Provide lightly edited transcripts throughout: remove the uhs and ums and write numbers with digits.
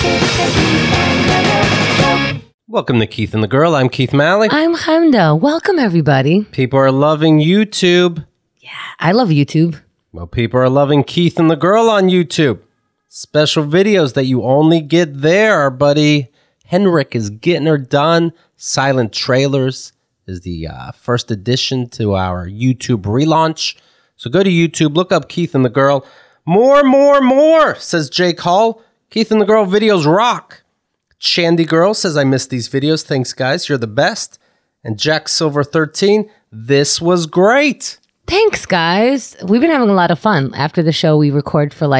Welcome to Keith and the Girl. I'm Keith Malley. I'm Chemda. Welcome, everybody. People are loving YouTube. I love YouTube. Well, people are loving Keith and the Girl on YouTube. Special videos that you only get there. Our buddy Henrik is getting her done. Silent Trailers is the first addition to our YouTube relaunch. So go to YouTube, look up Keith and the Girl. More, says Jake Hall. Keith and the Girl videos rock. Shandy Girl says, I missed these videos. Thanks, guys. You're the best. And Jack Silver 13, this was great. Thanks, guys. We've been having a lot of fun. After the show, we record for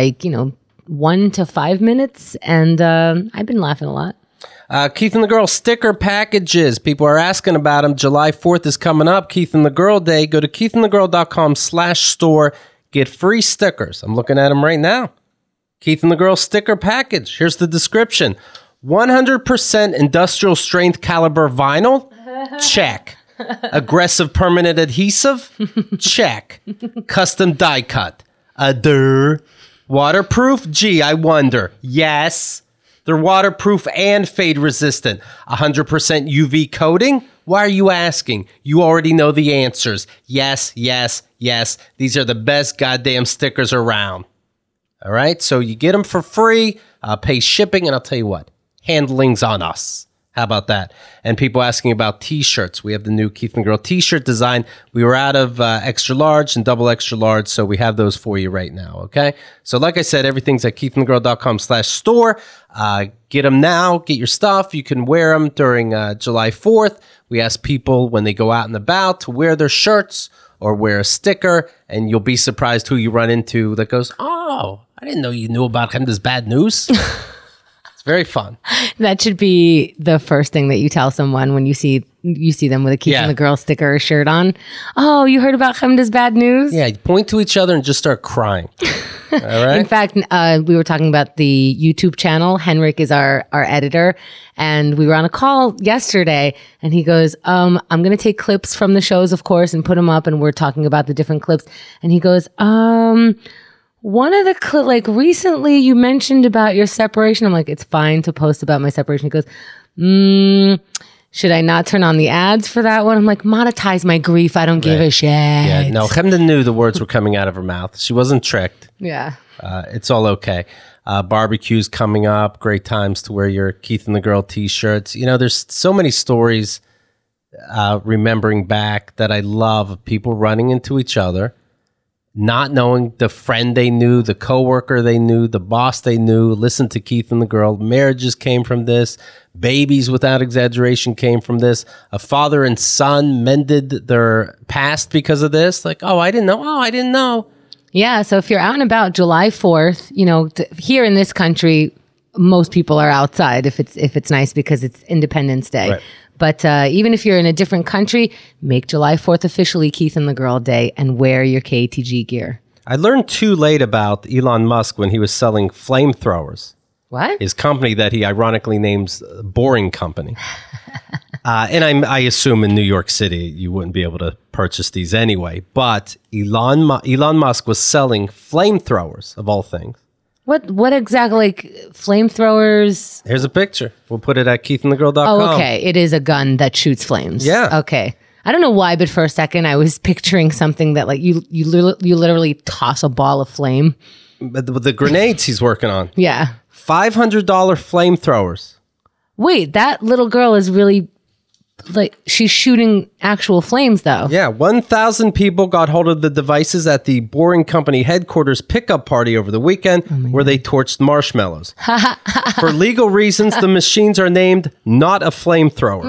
1 to 5 minutes, and I've been laughing a lot. Keith and the Girl sticker packages. People are asking about them. July 4th is coming up. Keith and the Girl Day. Go to keithandthegirl.com/store. Get free stickers. I'm looking at them right now. Keith and the Girl sticker package. Here's the description. 100% industrial strength caliber vinyl? Check. Aggressive permanent adhesive? Check. Custom die cut? Waterproof? Gee, I wonder. Yes. They're waterproof and fade resistant. 100% UV coating? Why are you asking? You already know the answers. Yes. These are the best goddamn stickers around. All right? So you get them for free, pay shipping, and I'll tell you what. Handling's on us. How about that? And people asking about t-shirts. We have the new Keith and Girl t-shirt design. We were out of extra large and double extra large, so we have those for you right now, okay? So like I said, everything's at keithandthegirl.com/store. Get them now. Get your stuff. You can wear them during July 4th. We ask people when they go out and about to wear their shirts or wear a sticker, and you'll be surprised who you run into that goes, oh, I didn't know you knew about him. This bad news. Very fun. That should be the first thing that you tell someone when you see them with a Keith and the Girl sticker or shirt on. Oh, you heard about Chemda's bad news? Yeah, point to each other and just start crying. All right. In fact, we were talking about the YouTube channel. Henrik is our editor, and we were on a call yesterday, and he goes, I'm going to take clips from the shows, of course, and put them up, and we're talking about the different clips. And he goes, one of the recently you mentioned about your separation. I'm like, it's fine to post about my separation. He goes, should I not turn on the ads for that one? I'm like, monetize my grief. I don't give a shit. Yeah, no, Chemda knew the words were coming out of her mouth. She wasn't tricked. Yeah. It's all okay. Barbecue's coming up. Great times to wear your Keith and the Girl t-shirts. You know, there's so many stories remembering back that I love of people running into each other, not knowing the friend they knew, the coworker they knew, the boss they knew. Listen to Keith and the Girl. Marriages came from this. Babies, without exaggeration, came from this. A father and son mended their past because of this. Like, oh, I didn't know. Oh, I didn't know. Yeah. So if you're out and about July 4th, here in this country, most people are outside if it's nice because it's Independence Day. Right. But even if you're in a different country, make July 4th officially Keith and the Girl Day and wear your KTG gear. I learned too late about Elon Musk when he was selling flamethrowers. What? His company that he ironically names Boring Company. And I assume in New York City you wouldn't be able to purchase these anyway. But Elon Musk was selling flamethrowers, of all things. What exactly, flamethrowers? Here's a picture. We'll put it at keithandthegirl.com. Oh, okay. It is a gun that shoots flames. Yeah. Okay. I don't know why, but for a second I was picturing something that you literally toss a ball of flame. But the grenades he's working on. Yeah. $500 flamethrowers. Wait, that little girl is really she's shooting actual flames, though. Yeah, 1,000 people got hold of the devices at the Boring Company headquarters pickup party over the weekend where they torched marshmallows. For legal reasons, the machines are named Not a Flamethrower.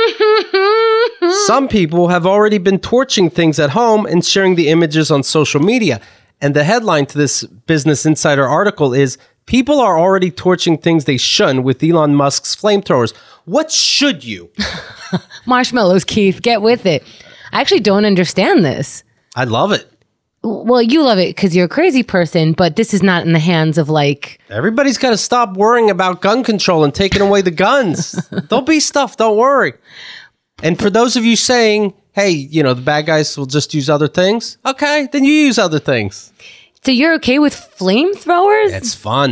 Some people have already been torching things at home and sharing the images on social media. And the headline to this Business Insider article is, people are already torching things they shouldn't with Elon Musk's flamethrowers. What should you? Marshmallows, Keith. Get with it. I actually don't understand this. I love it. Well, you love it because you're a crazy person, but this is not in the hands of Everybody's got to stop worrying about gun control and taking away the guns. Don't be stuffed. Don't worry. And for those of you saying, hey, the bad guys will just use other things. Okay, then you use other things. So you're okay with flamethrowers? It's fun.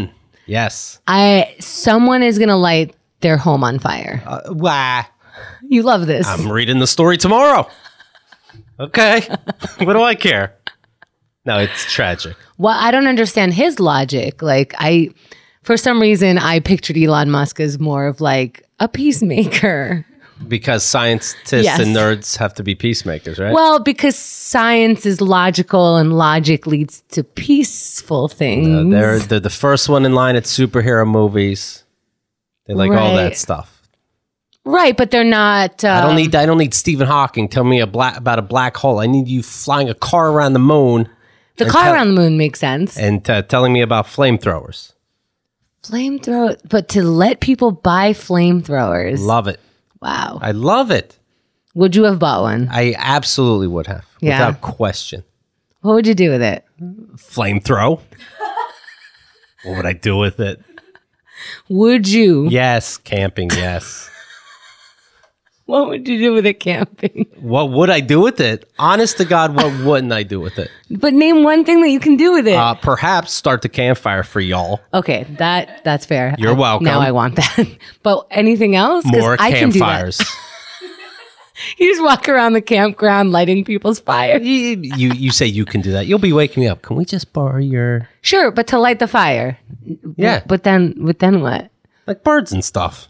Yes. Someone is going to light their home on fire. Wah. You love this. I'm reading the story tomorrow. Okay. What do I care? No, it's tragic. Well, I don't understand his logic. Like, for some reason, I pictured Elon Musk as more of like a peacemaker. Because scientists and nerds have to be peacemakers, right? Well, because science is logical and logic leads to peaceful things. They're the first one in line at superhero movies. They like all that stuff. Right, but they're not. I don't need Stephen Hawking telling me about a black hole. I need you flying a car around the moon. The car around the moon makes sense. And telling me about flamethrowers. Flamethrower, but to let people buy flamethrowers. Love it. Wow. I love it. Would you have bought one? I absolutely would have. Yeah. Without question. What would you do with it? Flamethrow. What would I do with it? Would you? Yes. Camping, yes. What would you do with it camping? What would I do with it? Honest to God, what wouldn't I do with it? But name one thing that you can do with it. Perhaps start the campfire for y'all. Okay, that's fair. You're welcome. Now I want that. But anything else? More I campfires. Can do that. You just walk around the campground lighting people's fire. You say you can do that. You'll be waking me up. Can we just borrow your... Sure, but to light the fire. Yeah. But then what? Like birds and stuff.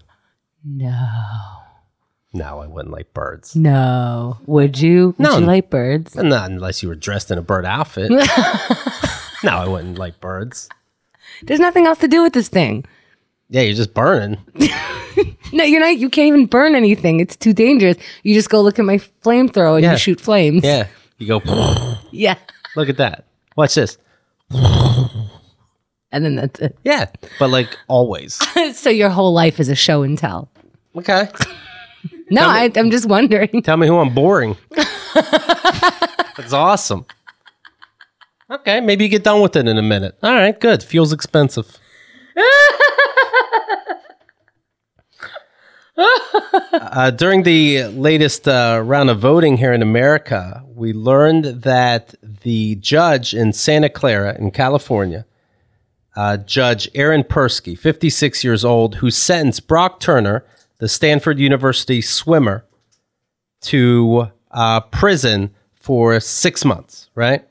No, I wouldn't like birds. No. Would you? Would you like birds? Not unless you were dressed in a bird outfit. No, I wouldn't like birds. There's nothing else to do with this thing. Yeah, you're just burning. No, you're not. You can't even burn anything. It's too dangerous. You just go look at my flamethrower and you shoot flames. Yeah. You go, yeah. Look at that. Watch this. And then that's it. Yeah, but like always. So your whole life is a show and tell. Okay. No, I'm just wondering. Tell me who I'm boring. That's awesome. Okay, maybe you get done with it in a minute. All right, good. Fuel's expensive. During the latest round of voting here in America, we learned that the judge in Santa Clara in California, Judge Aaron Persky, 56 years old, who sentenced Brock Turner, the Stanford University swimmer, to prison for 6 months, right?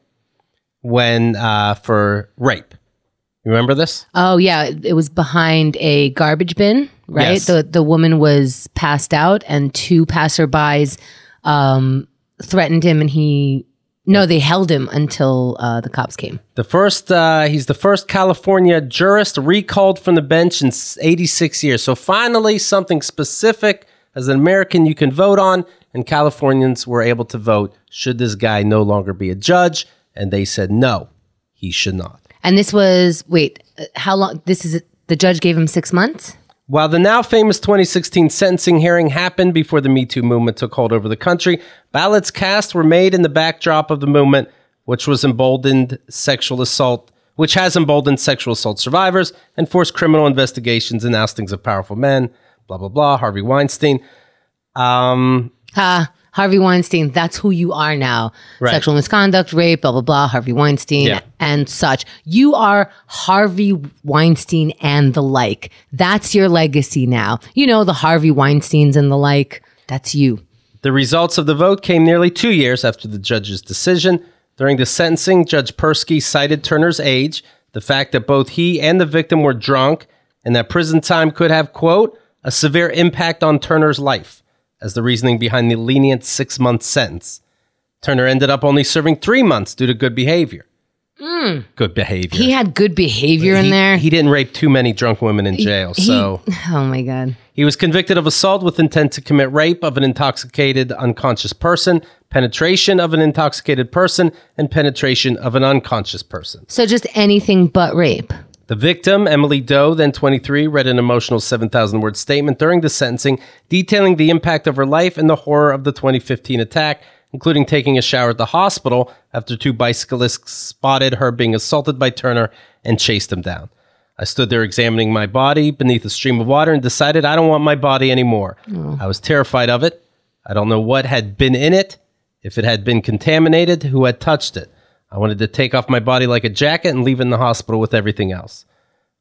For rape. You remember this? Oh, yeah. It was behind a garbage bin, right? Yes. The woman was passed out and two passerbys threatened him and they held him until the cops came. He's the first California jurist recalled from the bench in 86 years. So finally, something specific as an American you can vote on, and Californians were able to vote, should this guy no longer be a judge? And they said, no, he should not. And this was, how long? The judge gave him 6 months? While the now famous 2016 sentencing hearing happened before the Me Too movement took hold over the country, ballots cast were made in the backdrop of the movement, which has emboldened sexual assault survivors and forced criminal investigations and oustings of powerful men. Blah, blah, blah. Harvey Weinstein. Harvey Weinstein, that's who you are now. Right. Sexual misconduct, rape, blah, blah, blah, Harvey Weinstein and such. You are Harvey Weinstein and the like. That's your legacy now. You know, the Harvey Weinsteins and the like. That's you. The results of the vote came nearly 2 years after the judge's decision. During the sentencing, Judge Persky cited Turner's age, the fact that both he and the victim were drunk, and that prison time could have, quote, a severe impact on Turner's life, as the reasoning behind the lenient 6-month sentence. Turner ended up only serving 3 months due to good behavior. Good behavior. He had good behavior in there. He didn't rape too many drunk women in jail, Oh my God. He was convicted of assault with intent to commit rape of an intoxicated, unconscious person, penetration of an intoxicated person, and penetration of an unconscious person. So just anything but rape. The victim, Emily Doe, then 23, read an emotional 7,000-word statement during the sentencing detailing the impact of her life and the horror of the 2015 attack, including taking a shower at the hospital after two bicyclists spotted her being assaulted by Turner and chased him down. I stood there examining my body beneath a stream of water and decided I don't want my body anymore. I was terrified of it. I don't know what had been in it, if it had been contaminated, who had touched it. I wanted to take off my body like a jacket and leave it in the hospital with everything else.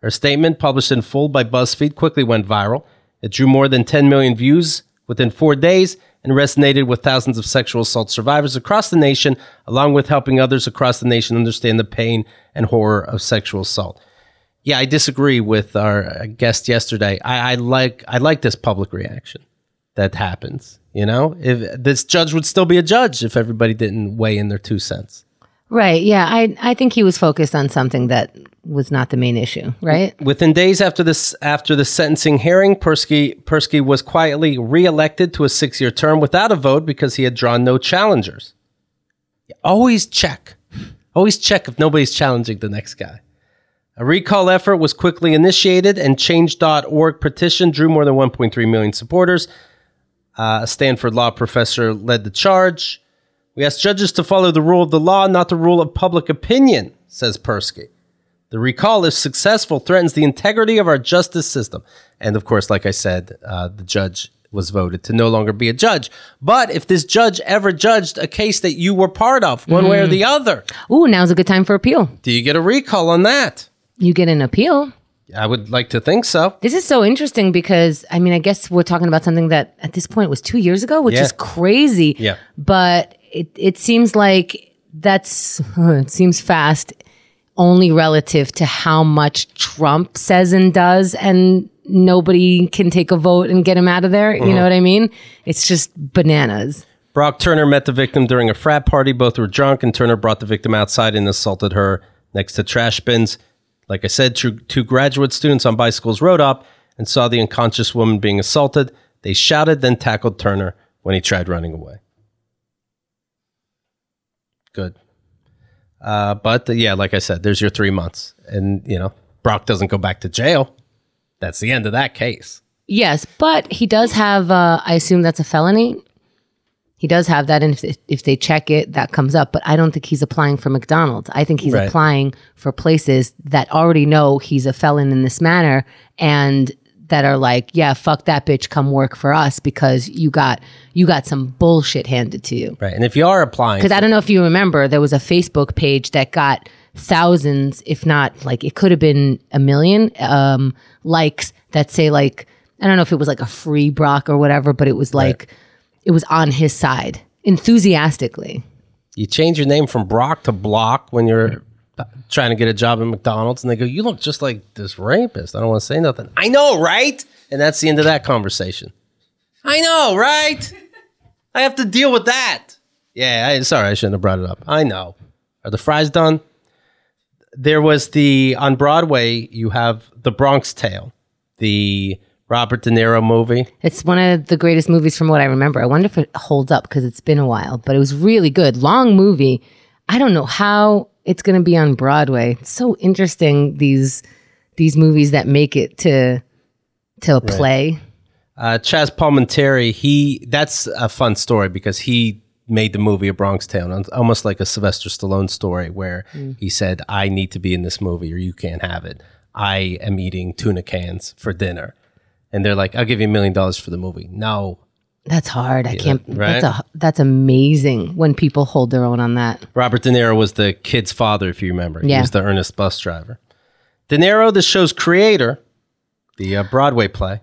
Her statement, published in full by BuzzFeed, quickly went viral. It drew more than 10 million views within 4 days and resonated with thousands of sexual assault survivors across the nation, along with helping others across the nation understand the pain and horror of sexual assault. Yeah, I disagree with our guest yesterday. I like this public reaction that happens. You know, if this judge would still be a judge if everybody didn't weigh in their 2 cents. Right. Yeah. I think he was focused on something that was not the main issue. Right. Within days after the sentencing hearing, Persky was quietly reelected to a 6-year term without a vote because he had drawn no challengers. Always check if nobody's challenging the next guy. A recall effort was quickly initiated, and Change.org petition drew more than 1.3 million supporters. A Stanford law professor led the charge. We asked judges to follow the rule of the law, not the rule of public opinion, says Persky. The recall, if successful, threatens the integrity of our justice system. And of course, like I said, the judge was voted to no longer be a judge. But if this judge ever judged a case that you were part of, one way or the other. Ooh, now's a good time for appeal. Do you get a recall on that? You get an appeal. I would like to think so. This is so interesting because, I mean, I guess we're talking about something that at this point was 2 years ago, which is crazy. Yeah. But it seems like it seems fast only relative to how much Trump says and does, and nobody can take a vote and get him out of there. You know what I mean? It's just bananas. Brock Turner met the victim during a frat party. Both were drunk, and Turner brought the victim outside and assaulted her next to trash bins. Like I said, 2 graduate students on bicycles rode up and saw the unconscious woman being assaulted. They shouted, then tackled Turner when he tried running away. Good. But like I said, there's your 3 months. And, Brock doesn't go back to jail. That's the end of that case. Yes, but he does have, I assume that's a felony. He does have that, and if they check it, that comes up. But I don't think he's applying for McDonald's. I think he's applying for places that already know he's a felon in this manner and that are like, yeah, fuck that bitch, come work for us because you got some bullshit handed to you. Right, and if you are applying... Because I don't know if you remember, there was a Facebook page that got thousands, if not, like, it could have been 1 million likes that say, like, I don't know if it was like a free Brock or whatever, but it was like... Right. It was on his side, enthusiastically. You change your name from Brock to Block when you're trying to get a job at McDonald's, and they go, you look just like this rapist. I don't want to say nothing. I know, right? And that's the end of that conversation. I know, right? I have to deal with that. Yeah, sorry, I shouldn't have brought it up. I know. Are the fries done? There was on Broadway, you have The Bronx Tale, the Robert De Niro movie. It's one of the greatest movies from what I remember. I wonder if it holds up because it's been a while, but it was really good. Long movie. I don't know how it's going to be on Broadway. It's so interesting, these movies that make it to a play. Chaz Palminteri, that's a fun story because he made the movie A Bronx Tale, almost like a Sylvester Stallone story where he said, I need to be in this movie or you can't have it. I am eating tuna cans for dinner. And they're like, I'll give you $1 million for the movie. No. That's hard. I can't. Right? That's amazing when people hold their own on that. Robert De Niro was the kid's father, if you remember. Yeah. He was the earnest bus driver. De Niro, the show's creator, the Broadway play.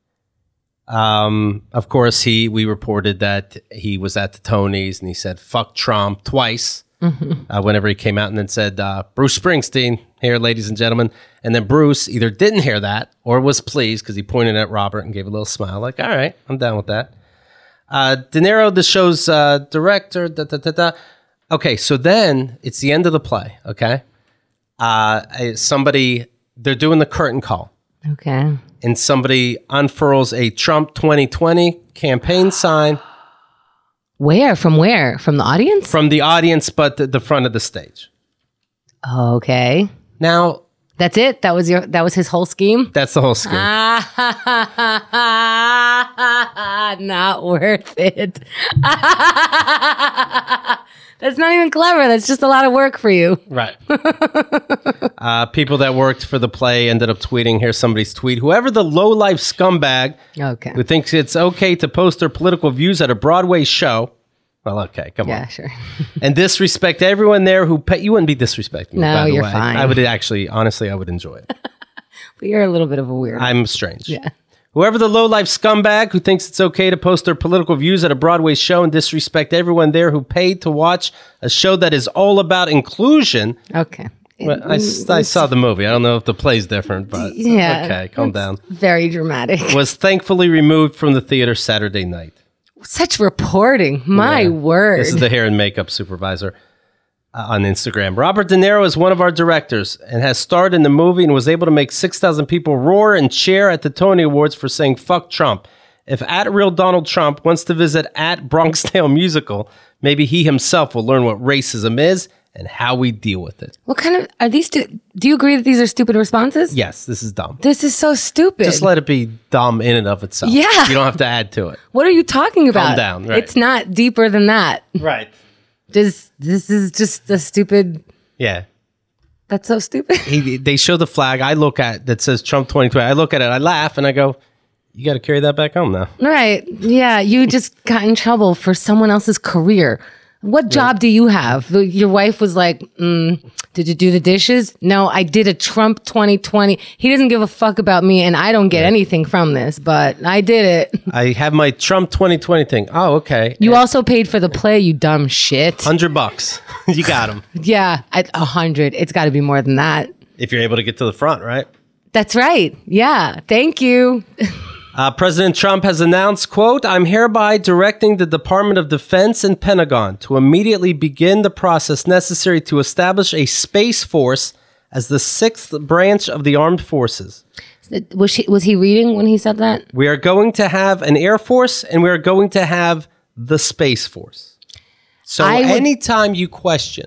Of course, we reported that he was at the Tonys and he said, fuck Trump twice. Whenever he came out and then said, Bruce Springsteen, here, ladies and gentlemen. And then Bruce either didn't hear that or was pleased because he pointed at Robert and gave a little smile like, all right, I'm down with that. De Niro, the show's director. Okay, so then it's the end of the play, okay? They're doing the curtain call. Okay. And somebody unfurls a Trump 2020 campaign sign. Where? From where? From the audience? From the audience, but the front of the stage. Okay. Now, that's it? That was his whole scheme? That's the whole scheme. Not worth it. That's not even clever. That's just a lot of work for you. Right. People that worked for the play ended up tweeting. Here's somebody's tweet. Whoever the low-life scumbag who thinks it's okay to post their political views at a Broadway show. Well, okay, come on. Yeah, sure. And disrespect everyone there who you wouldn't be disrespecting me, no, by the you're way. fine. I would actually, honestly, I would enjoy it. But you're a little bit of a weirdo. I'm strange. Yeah. Whoever the low-life scumbag who thinks it's okay to post their political views at a Broadway show and disrespect everyone there who paid to watch a show that is all about inclusion. Okay. Well, I saw the movie. I don't know if the play's different, but Yeah. okay, calm down. Very dramatic. Was thankfully removed from the theater Saturday night. Such reporting. My word. This is the hair and makeup supervisor on Instagram. Robert De Niro is one of our directors and has starred in the movie and was able to make 6,000 people roar and cheer at the Tony Awards for saying fuck Trump. If at Real Donald Trump wants to visit at Bronxdale Musical, maybe he himself will learn what racism is and how we deal with it. What kind of are these? Do you agree that these are stupid responses? Yes, this is dumb. This is so stupid. Just let it be dumb in and of itself. Yeah. You don't have to add to it. What are you talking about? Calm down, right. It's not deeper than that. Right. This is just a stupid. Yeah. That's so stupid. They show the flag. I look at that says Trump 2020. I look at it. I laugh and I go, you got to carry that back home now. Right. Yeah. You just got in trouble for someone else's career. What job do you have? Your wife was like, did you do the dishes? No, I did a Trump 2020. He doesn't give a fuck about me and I don't get anything from this, but I did it. I have my Trump 2020 thing. Oh, okay. You also paid for the play, you dumb shit. $100. You got them. Yeah, at 100. It's got to be more than that. If you're able to get to the front, right? That's right. Yeah. Thank you. President Trump has announced, quote, I'm hereby directing the Department of Defense and Pentagon to immediately begin the process necessary to establish a space force as the sixth branch of the armed forces. Was he reading when he said that? We are going to have an Air Force and we are going to have the Space Force. So anytime you question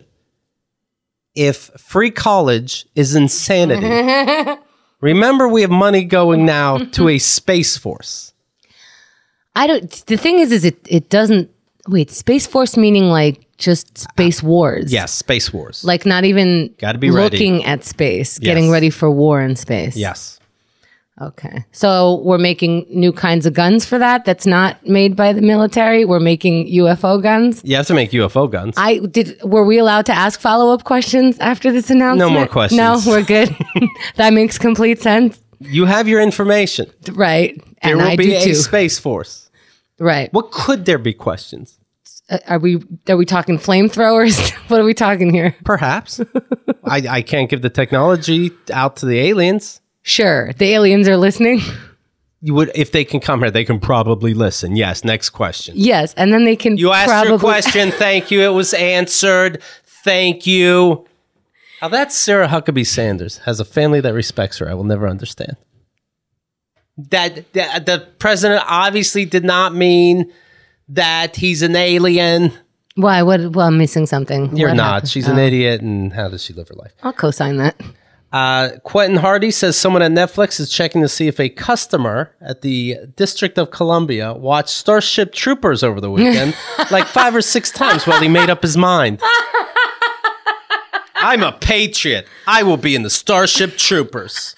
if free college is insanity, remember we have money going now to a Space Force. The thing is it doesn't, wait, Space Force meaning like just space wars? Yes, Space Wars. Like not even Gotta be ready. looking at space, getting ready for war in space. Yes. Okay. So we're making new kinds of guns for that. That's not made by the military. We're making UFO guns. You have to make UFO guns. Were we allowed to ask follow-up questions after this announcement? No more questions. No, we're good. That makes complete sense. You have your information. Right. There And will I be do a too. Space Force. Right. What could there be questions? Are we talking flamethrowers? What are we talking here? Perhaps. I can't give the technology out to the aliens. Sure. The aliens are listening. You would, if they can come here, they can probably listen. Yes. Next question. Yes. And then they can You asked your question. Thank you. It was answered. Thank you. Now that's Sarah Huckabee Sanders. Has a family that respects her. I will never understand. That the president obviously did not mean that he's an alien. Why? Well, I'm missing something. You're What not. happened? She's an idiot. And how does she live her life? I'll co-sign that. Quentin Hardy says someone at Netflix is checking to see if a customer at the District of Columbia watched Starship Troopers over the weekend like 5 or 6 times while he made up his mind. I'm a patriot. I will be in the Starship Troopers.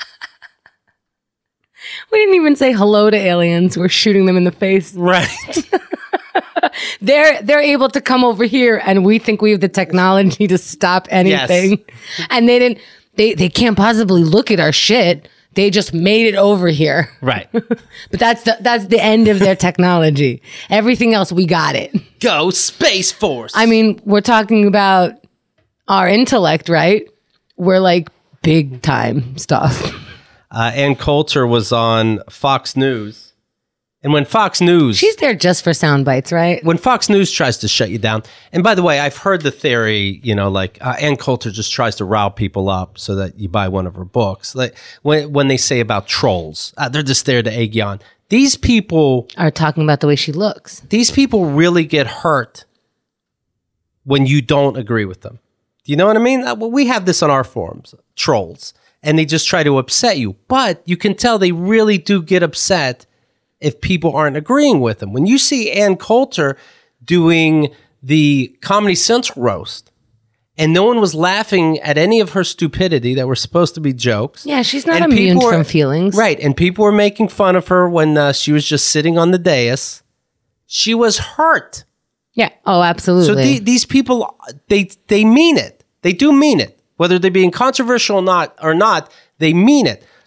We didn't even say hello to aliens. We're shooting them in the face. Right. They're able to come over here, and we think we have the technology to stop anything. Yes. And they didn't. They can't possibly look at our shit. They just made it over here. Right. But that's the end of their technology. Everything else, we got it. Go Space Force. I mean, we're talking about our intellect, right? We're like big time stuff. Ann Coulter was on Fox News. And when Fox News... She's there just for sound bites, right? When Fox News tries to shut you down, and by the way, I've heard the theory, Ann Coulter just tries to rile people up so that you buy one of her books. Like when they say about trolls, they're just there to egg you on. These people Are talking about the way she looks. These people really get hurt when you don't agree with them. Do you know what I mean? We have this on our forums, trolls, and they just try to upset you. But you can tell they really do get upset if people aren't agreeing with them. When you see Ann Coulter doing the Comedy Central roast and no one was laughing at any of her stupidity that were supposed to be jokes. Yeah, she's not immune from feelings. Right, and people were making fun of her when she was just sitting on the dais. She was hurt. Yeah. Oh, absolutely. So these people, they mean it. They do mean it. Whether they're being controversial or not, they mean it.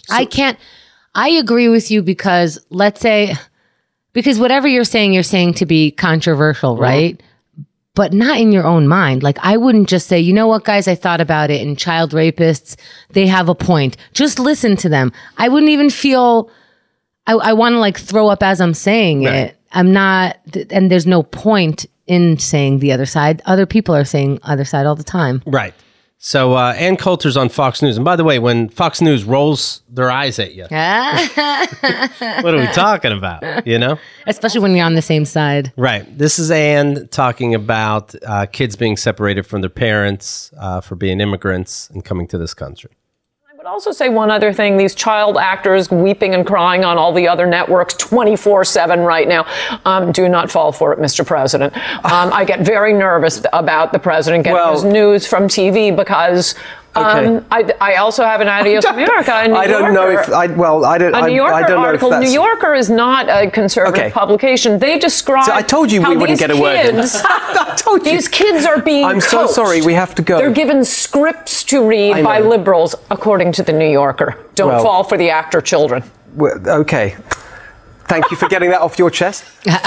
I agree with you because because whatever you're saying to be controversial, right? But not in your own mind. Like, I wouldn't just say, you know what, guys, I thought about it, and child rapists, they have a point. Just listen to them. I wouldn't even feel, I want to like throw up as I'm saying it. I'm not, and there's no point in saying the other side. Other people are saying other side all the time. Right. So Ann Coulter's on Fox News. And by the way, when Fox News rolls their eyes at you, what are we talking about? You know? Especially when you're on the same side. Right. This is Ann talking about kids being separated from their parents for being immigrants and coming to this country. I would also say one other thing. These child actors weeping and crying on all the other networks 24/7 right now. Do not fall for it, Mr. President. I get very nervous about the president getting his news from TV because I also have an Adios America. I don't know if I don't know if that's... New Yorker is not a conservative publication. They describe. So I told you we wouldn't get a word in. I told you. These kids are being I'm so coached. sorry. We have to go. They're given scripts to read by liberals, according to the New Yorker. Don't fall for the actor children. Okay. Thank you for getting that off your chest.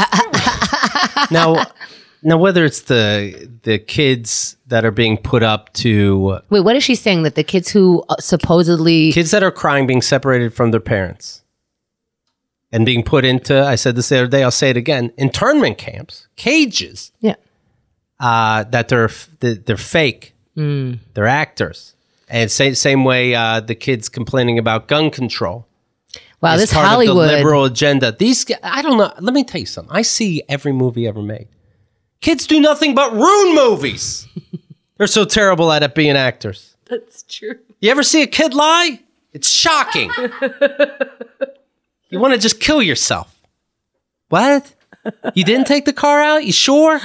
Now, whether it's the kids that are being put up to... Wait, what is she saying? That the kids who supposedly... Kids that are crying, being separated from their parents and being put into, I said this the other day, I'll say it again, internment camps, cages. Yeah. That they're fake. They're actors. And same way the kids complaining about gun control. Wow, this part Hollywood. Of the liberal agenda. These, I don't know. Let me tell you something. I see every movie ever made. Kids do nothing but ruin movies. They're so terrible at it being actors. That's true. You ever see a kid lie? It's shocking. You want to just kill yourself. What? You didn't take the car out? You sure?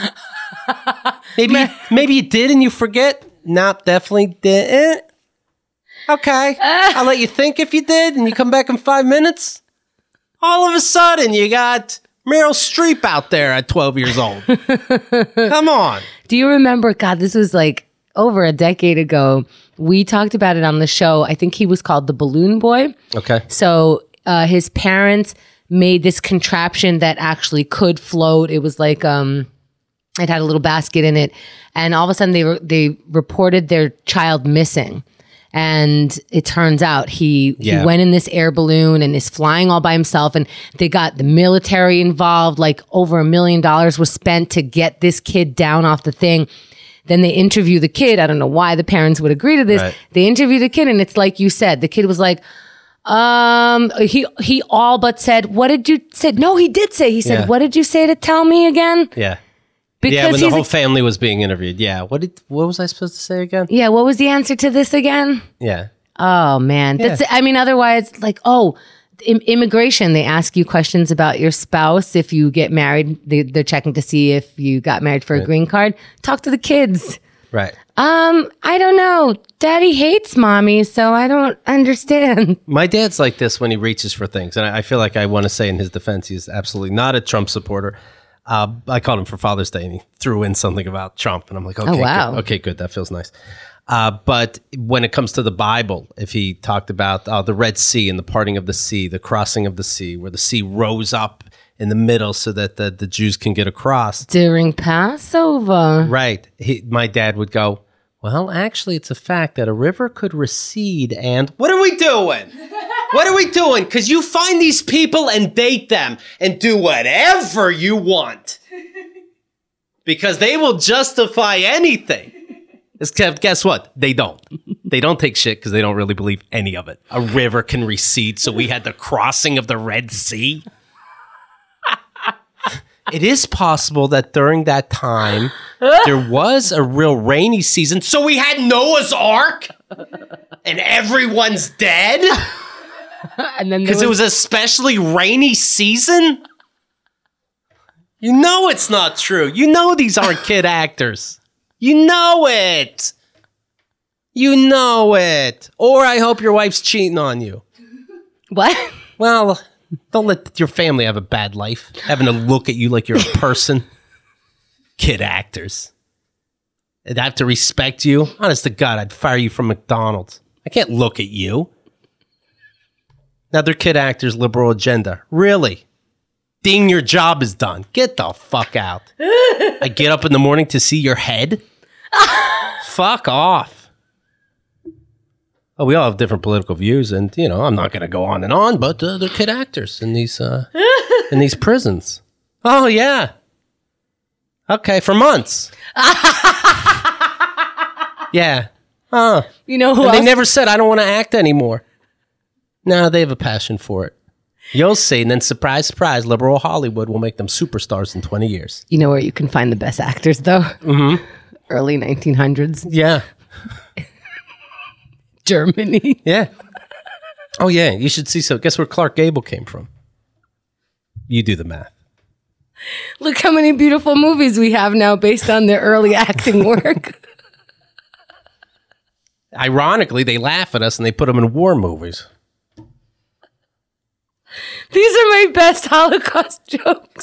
Maybe you did and you forget? Nope, definitely didn't. Okay. I'll let you think if you did and you come back in 5 minutes. All of a sudden you got Meryl Streep out there at 12 years old. Come on. Do you remember, God, this was like over a decade ago. We talked about it on the show. I think he was called the Balloon Boy. Okay. So his parents made this contraption that actually could float. It was like, it had a little basket in it. And all of a sudden they reported their child missing. And it turns out he went in this air balloon and is flying all by himself. And they got the military involved. Like over $1 million was spent to get this kid down off the thing. Then they interview the kid. I don't know why the parents would agree to this. Right. They interview the kid, and it's like you said. The kid was like, he all but said, "What did you say?" No, he did say. He said, "What did you say to tell me again?" Yeah. Because when the whole family was being interviewed. Yeah. What was I supposed to say again? Yeah. What was the answer to this again? Yeah. Oh, man. Yeah. That's, I mean, otherwise, like, immigration, they ask you questions about your spouse. If you get married, they're checking to see if you got married for a green card. Talk to the kids. Right. I don't know. Daddy hates mommy, so I don't understand. My dad's like this when he reaches for things. And I feel like I want to say in his defense, he's absolutely not a Trump supporter. I called him for Father's Day and he threw in something about Trump. And I'm like, okay, good. Okay, good. That feels nice. But when it comes to the Bible, if he talked about the Red Sea and the parting of the sea, the crossing of the sea, where the sea rose up in the middle so that the Jews can get across. During Passover. Right. My dad would go, well, actually, it's a fact that a river could recede and... What are we doing? What are we doing? Because you find these people and date them and do whatever you want. Because they will justify anything. Guess what? They don't. They don't take shit because they don't really believe any of it. A river can recede, so we had the crossing of the Red Sea. It is possible that during that time, there was a real rainy season, so we had Noah's Ark, and everyone's dead? And then because it was a especially rainy season? You know it's not true. You know these aren't kid actors. You know it. You know it. Or I hope your wife's cheating on you. What? Well, don't let your family have a bad life, having to look at you like you're a person. Kid actors. I'd have to respect you. Honest to God, I'd fire you from McDonald's. I can't look at you. Now they're kid actors, liberal agenda. Really? Ding, your job is done. Get the fuck out. I get up in the morning to see your head? Fuck off. Oh, we all have different political views, and, you know, I'm not going to go on and on, but they're kid actors in these prisons. Oh, yeah. Okay, for months. Yeah. You know who And else? they never said, I don't want to act anymore. No, they have a passion for it. You'll see, and then surprise, surprise, liberal Hollywood will make them superstars in 20 years. You know where you can find the best actors, though? Mm-hmm. Early 1900s. Yeah. Germany. Yeah. Oh, yeah. You should see. So guess where Clark Gable came from? You do the math. Look how many beautiful movies we have now based on their early acting work. Ironically, they laugh at us and they put them in war movies. These are my best Holocaust jokes.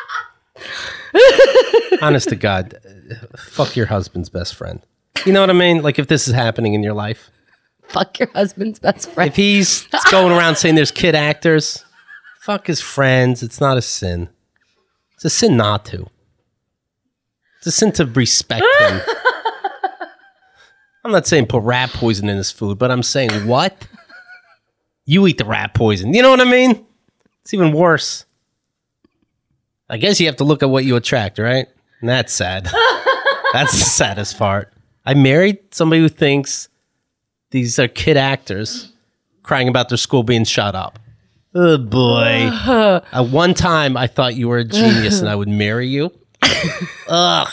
Honest to God, fuck your husband's best friend. You know what I mean? Like if this is happening in your life. Fuck your husband's best friend. If he's going around saying there's kid actors, fuck his friends. It's not a sin. It's a sin not to. It's a sin to respect him. I'm not saying put rat poison in his food, but I'm saying what? You eat the rat poison. You know what I mean? It's even worse. I guess you have to look at what you attract, right? And that's sad. That's the saddest part. I married somebody who thinks these are kid actors crying about their school being shut up. Oh, boy. One time, I thought you were a genius and I would marry you. Ugh.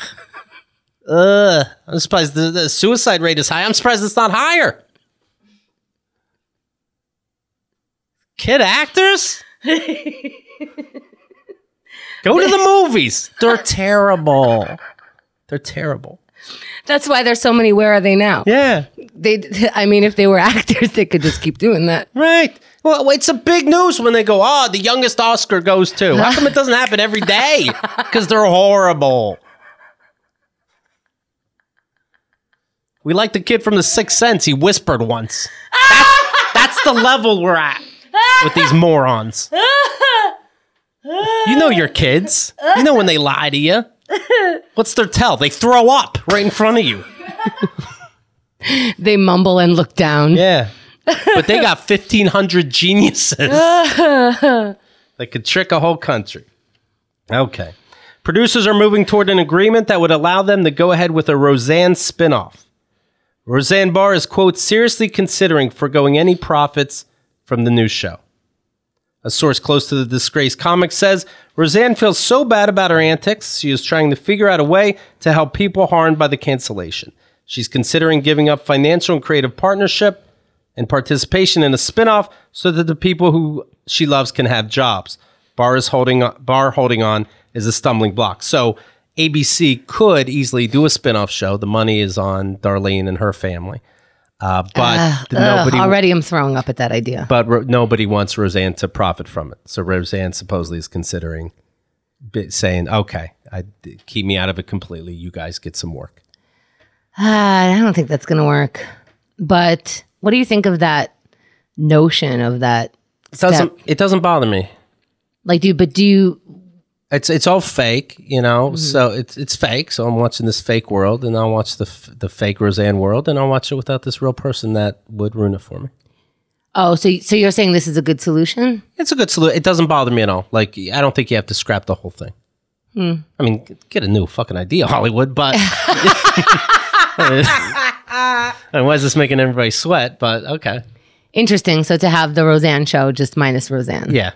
I'm surprised the suicide rate is high. I'm surprised it's not higher. Kid actors? Go to the movies. They're terrible. They're terrible. That's why there's so many Where Are They Now? Yeah. I mean, if they were actors, they could just keep doing that. Right. Well, it's a big news when they go, the youngest Oscar goes to. How come it doesn't happen every day? Because they're horrible. We like the kid from The Sixth Sense. He whispered once. That's the level we're at with these morons. You know your kids. You know when they lie to you. What's their tell? They throw up right in front of you. They mumble and look down. Yeah. But they got 1,500 geniuses that could trick a whole country. Okay. Producers are moving toward an agreement that would allow them to go ahead with a Roseanne spinoff. Roseanne Barr is, quote, seriously considering foregoing any profits from the new show. A source close to the disgraced comic says, Roseanne feels so bad about her antics, she is trying to figure out a way to help people harmed by the cancellation. She's considering giving up financial and creative partnership and participation in a spinoff so that the people who she loves can have jobs. Barr holding on is a stumbling block. So ABC could easily do a spinoff show. The money is on Darlene and her family. But nobody already I'm throwing up at that idea. But nobody wants Roseanne to profit from it. So Roseanne supposedly is considering saying, okay, keep me out of it completely. You guys get some work. I don't think that's going to work. But what do you think of that notion of that? It doesn't bother me. Like, do you? It's all fake, you know. Mm-hmm. So it's fake. So I'm watching this fake world, and I'll watch the fake Roseanne world, and I'll watch it without this real person that would ruin it for me. Oh, so you're saying this is a good solution? It's a good solution. It doesn't bother me at all. Like, I don't think you have to scrap the whole thing. I mean, get a new fucking idea, Hollywood. But why is this making everybody sweat? But okay, interesting. So to have the Roseanne show just minus Roseanne, yeah.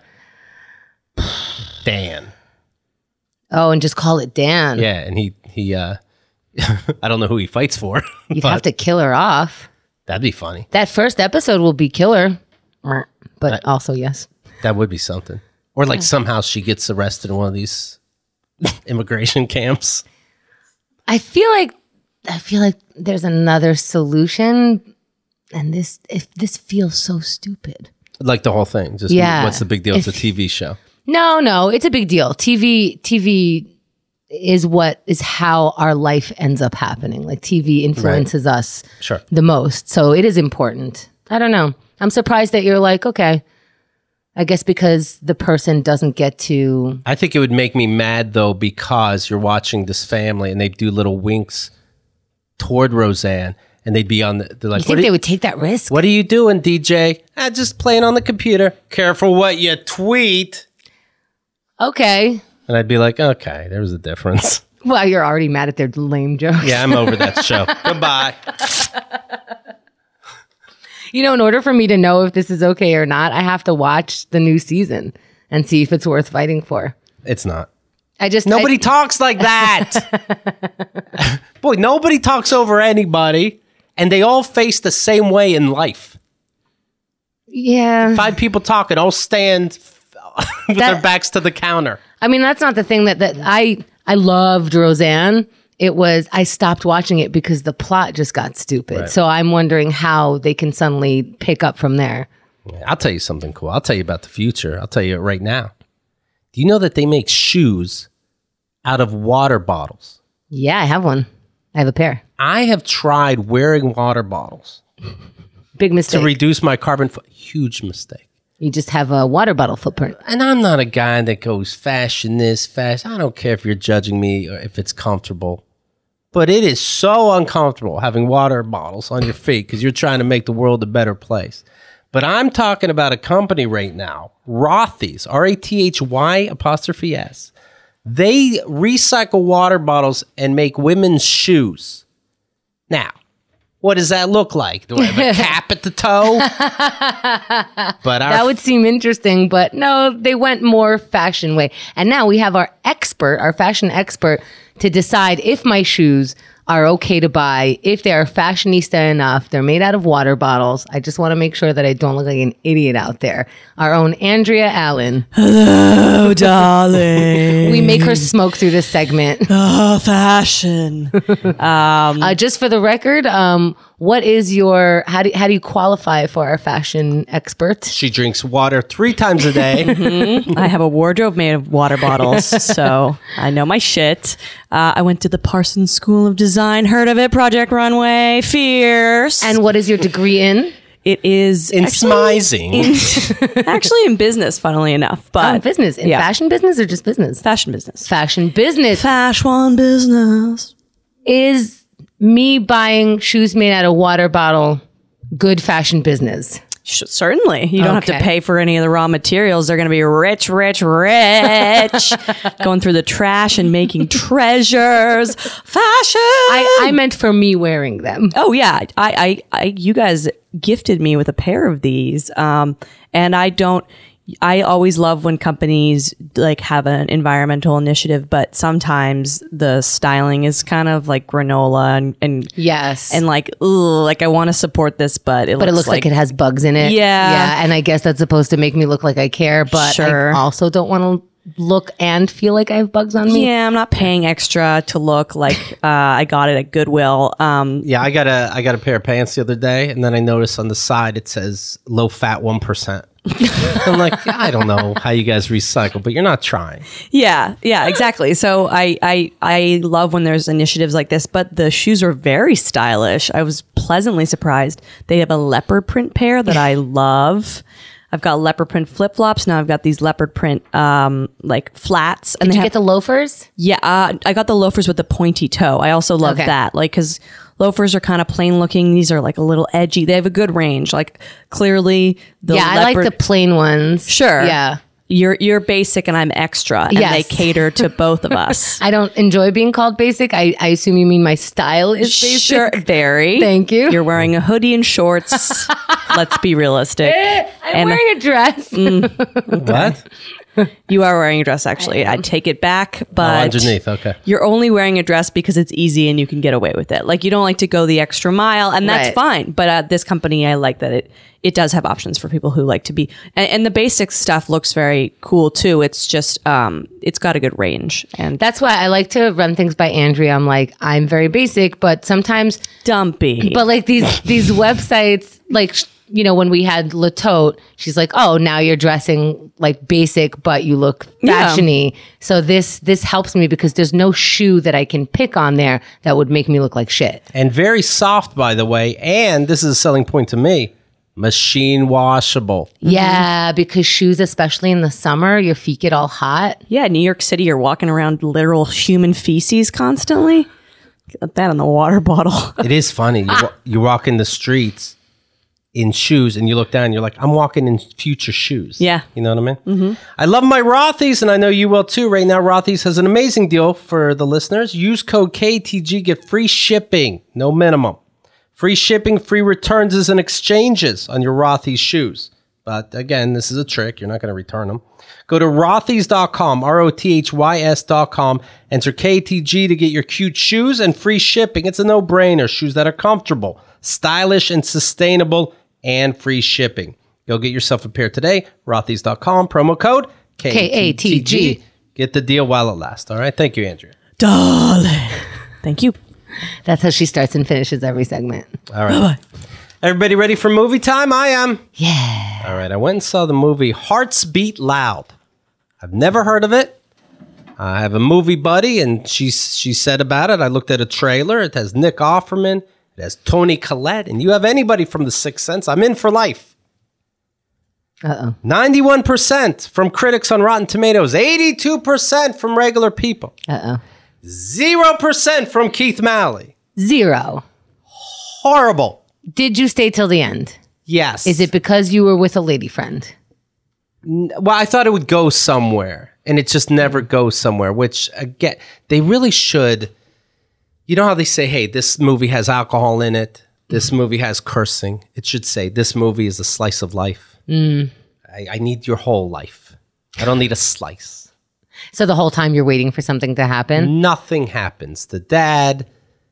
Dan. Oh, and just call it Dan. Yeah, and he I don't know who he fights for. You'd have to kill her off. That'd be funny. That first episode will be killer, but also yes. That would be something. Or like somehow she gets arrested in one of these immigration camps. I feel like there's another solution, and this feels so stupid. Like the whole thing. Just what's the big deal? It's a TV show. No, it's a big deal. TV is how our life ends up happening. Like TV influences us Sure. the most. So it is important. I don't know. I'm surprised that you're like, okay, I guess because the person doesn't get to. I think it would make me mad though, because you're watching this family and they do little winks toward Roseanne, and they'd be on the. They're like, You think they would take that risk? "What are you doing, DJ?" Just playing on the computer. Careful what you tweet. Okay. And I'd be like, "Okay, there's a difference." Well, you're already mad at their lame jokes. Yeah, I'm over that show. Goodbye. In order for me to know if this is okay or not, I have to watch the new season and see if it's worth fighting for. It's not. Nobody Talks like that. Boy, nobody talks over anybody, and they all face the same way in life. Yeah. 5 people talking, all stand with their backs to the counter. I mean, that's not the thing that I loved Roseanne. It was, I stopped watching it because the plot just got stupid. Right. So I'm wondering how they can suddenly pick up from there. I'll tell you something cool. I'll tell you about the future. I'll tell you it right now. Do you know that they make shoes out of water bottles? Yeah, I have one. I have a pair. I have tried wearing water bottles Big mistake. to reduce my carbon huge mistake. You just have a water bottle footprint. And I'm not a guy that goes fashion this, fashion. I don't care if you're judging me or if it's comfortable. But it is so uncomfortable having water bottles on your feet because you're trying to make the world a better place. But I'm talking about a company right now, Rothy's, RATHY''S. They recycle water bottles and make women's shoes. Now, what does that look like? Do I have a cap at the toe? But That would seem interesting, but no, they went more fashion way. And now we have our fashion expert, to decide if my shoes are okay to buy, if they are fashionista enough. They're made out of water bottles. I just want to make sure that I don't look like an idiot out there. Our own Andrea Allen. Hello, darling. We make her smoke through this segment. Oh, fashion. Just for the record, what is your, how do you qualify for our fashion expert? she drinks water 3 times a day. I have a wardrobe made of water bottles, so I know my shit. I went to the Parsons School of Design. Heard of it? Project Runway. Fierce. And what is your degree in? It is In smizing. actually in business, funnily enough. But Business. In yeah. fashion business or just business? Fashion business. Fashion business. Fashion business. Is me buying shoes made out of water bottle good fashion business? Certainly. You don't have to Okay. pay for any of the raw materials. They're going to be rich, rich, rich. Going through the trash and making treasures. Fashion. I meant for me wearing them. Oh yeah, you guys gifted me with a pair of these, and I always love when companies like have an environmental initiative, but sometimes the styling is kind of like granola and Yes. and like, ugh, like I want to support this, but it looks like it has bugs in it. Yeah. Yeah. And I guess that's supposed to make me look like I care, but Sure. I also don't want to look and feel like I have bugs on me. Yeah, I'm not paying extra to look like I got it at Goodwill. Yeah, I got a pair of pants the other day, and then I noticed on the side it says low fat 1%. I'm like, I don't know how you guys recycle, but you're not trying. Yeah, exactly. So I love when there's initiatives like this, but the shoes are very stylish. I was pleasantly surprised. They have a leopard print pair that I love. I've got leopard print flip flops. Now I've got these leopard print like flats. And Did they you have, get the loafers? yeah, I got the loafers with the pointy toe. I also love Okay. that, like because loafers are kind of plain looking. These are like a little edgy. They have a good range. Like clearly, the Yeah, I like leopard, the plain ones. Sure. Yeah. You're basic and I'm extra, and Yes. they cater to both of us. I don't enjoy being called basic. I assume you mean my style is basic. Sure, very. Thank you. You're wearing a hoodie and shorts. Let's be realistic. I'm wearing a dress. What? You are wearing a dress, actually. I take it back, Oh, but underneath. Okay. you're only wearing a dress because it's easy and you can get away with it. Like you don't like to go the extra mile, and that's Right. fine. But at this company, I like that it does have options for people who like to be. And the basic stuff looks very cool too. It's just it's got a good range and That's why I like to run things by Andrea. I'm like, I'm very basic, but sometimes, dumpy. but like these websites, like, you know, when we had La Tote, she's like, oh, now you're dressing like basic, but you look Yeah. fashiony. So this helps me because there's no shoe that I can pick on there that would make me look like shit. And very soft, by the way. And this is a selling point to me. Machine washable. Yeah, because shoes, especially in the summer, your feet get all hot. Yeah, New York City, you're walking around literal human feces constantly. Get that in the water bottle. It is funny. You walk in the streets in shoes and you look down and you're like, I'm walking in future shoes. Yeah. You know what I mean? Mm-hmm. I love my Rothy's and I know you will too. Right now, Rothy's has an amazing deal for the listeners. Use code KTG, get free shipping, no minimum. Free shipping, free returns and exchanges on your Rothy's shoes. But again, this is a trick. You're not going to return them. Go to rothys.com, ROTHYS.com. Enter KTG to get your cute shoes and free shipping. It's a no-brainer. Shoes that are comfortable, stylish, and sustainable, and free shipping. Go get yourself a pair today. Rothys.com, promo code KATG. Get the deal while it lasts. All right? Thank you, Andrea. Darling. Thank you. That's how she starts and finishes every segment. All right. Bye-bye. Everybody ready for movie time? I am. Yeah. All right. I went and saw the movie Hearts Beat Loud. I've never heard of it. I have a movie buddy, and she said about it. I looked at a trailer. It has Nick Offerman. It has Toni Collette. And you have anybody from The Sixth Sense, I'm in for life. 91% from critics on Rotten Tomatoes. 82% from regular people. 0% from Keith Malley. 0. Horrible. Did you stay till the end? Yes. Is it because you were with a lady friend? Well, I thought it would go somewhere, and it just never goes somewhere, which, again, they really should. You know how they say, hey, this movie has alcohol in it. This movie has cursing. It should say, this movie is a slice of life. I need your whole life. I don't need a slice. So the whole time you're waiting for something to happen? Nothing happens. The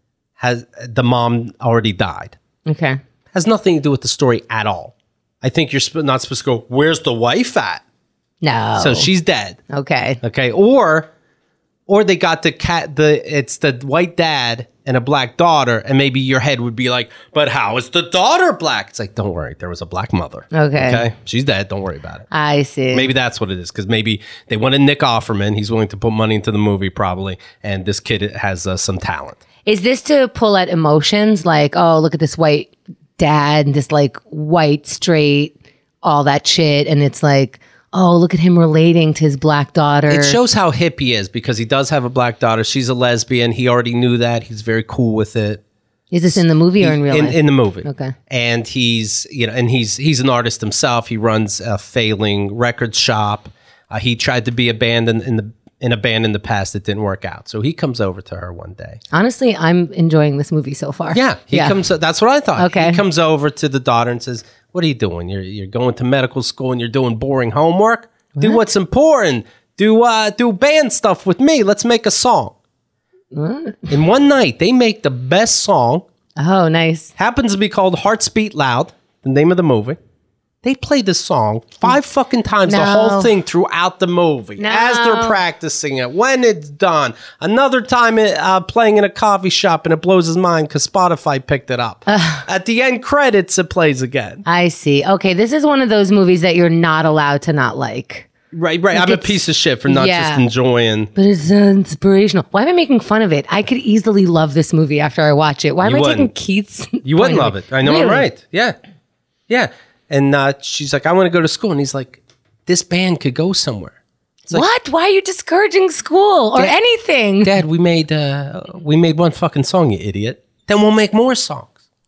mom already died. Okay. Has nothing to do with the story at all. I think you're not supposed to go, where's the wife at? No. So she's dead. Okay. Okay. Or they got it's the white dad and a black daughter, and maybe your head would be like, but how is the daughter black? It's like, don't worry, there was a black mother. Okay. She's dead. Don't worry about it. I see. Maybe that's what it is, because maybe they wanted Nick Offerman. He's willing to put money into the movie, probably, and this kid has some talent. Is this to pull at emotions? Like, oh, look at this white dad and this like white, straight, all that shit. And it's like, oh, look at him relating to his black daughter. It shows how hip he is, because he does have a black daughter. She's a lesbian. He already knew that. He's very cool with it. Is this in the movie or in real life? In the movie. Okay. And he's an artist himself. He runs a failing record shop. He tried to be a band in a band in the past that didn't work out. So he comes over to her one day. Honestly, I'm enjoying this movie so far. Yeah. Comes. That's what I thought. Okay. He comes over to the daughter and says, what are you doing? You're going to medical school and you're doing boring homework? What? Do what's important. Do band stuff with me. Let's make a song. What? In one night, they make the best song. Oh, nice. Happens to be called Hearts Beat Loud, the name of the movie. They play this song 5 fucking times, the whole thing throughout the movie, as they're practicing it, when it's done. Another time playing in a coffee shop, and it blows his mind because Spotify picked it up. At the end credits, it plays again. I see. Okay, this is one of those movies that you're not allowed to not like. Right. I'm a piece of shit for not just enjoying. But it's inspirational. Why am I making fun of it? I could easily love this movie after I watch it. Why am I taking Keith's? You wouldn't love it. I know I'm right. Yeah. Yeah. And she's like, I want to go to school. And he's like, this band could go somewhere. It's like, what? Why are you discouraging school or anything? Dad, we made one fucking song, you idiot. Then we'll make more songs.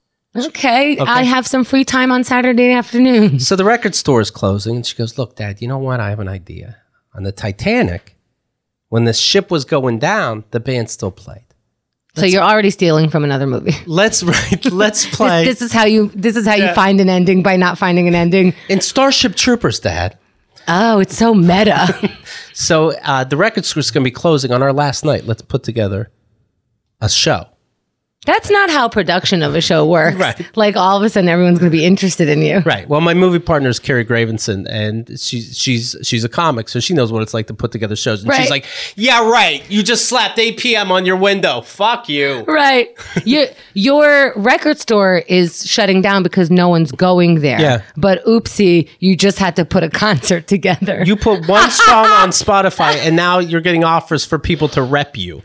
Okay. I have some free time on Saturday afternoon. So the record store is closing. And she goes, look, Dad, you know what? I have an idea. On the Titanic, when the ship was going down, the band still played. So you're already stealing from another movie. Let's play. This is how you find an ending by not finding an ending. In Starship Troopers, Dad. Oh, it's so meta. So the record store's going to be closing on our last night. Let's put together a show. That's not how production of a show works. Right. Like all of a sudden everyone's going to be interested in you. Right. Well, my movie partner is Carrie Gravenson, and she's a comic, so she knows what it's like to put together shows. And she's like, yeah, right. You just slapped 8 p.m. on your window. Fuck you. Right. Your record store is shutting down because no one's going there. Yeah. But oopsie, you just had to put a concert together. You put one song on Spotify, and now you're getting offers for people to rep you.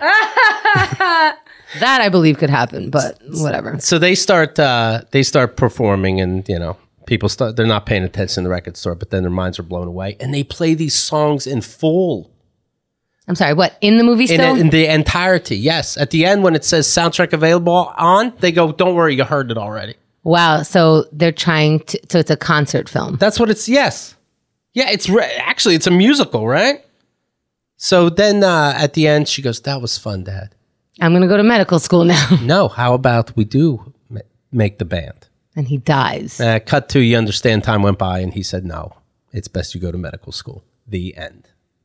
That I believe could happen, but whatever. So they start performing, and they're not paying attention in the record store, but then their minds are blown away. And they play these songs in full. I'm sorry, what? In the movie still? In the entirety, yes. At the end, when it says soundtrack available on, they go, don't worry, you heard it already. Wow. So they're trying to, so it's a concert film. That's what it's, yes. Yeah, actually, it's a musical, right? So then at the end, she goes, that was fun, Dad. I'm going to go to medical school now. No, how about we do make the band? And he dies. Cut to, you understand, time went by, and he said, no, it's best you go to medical school. The end.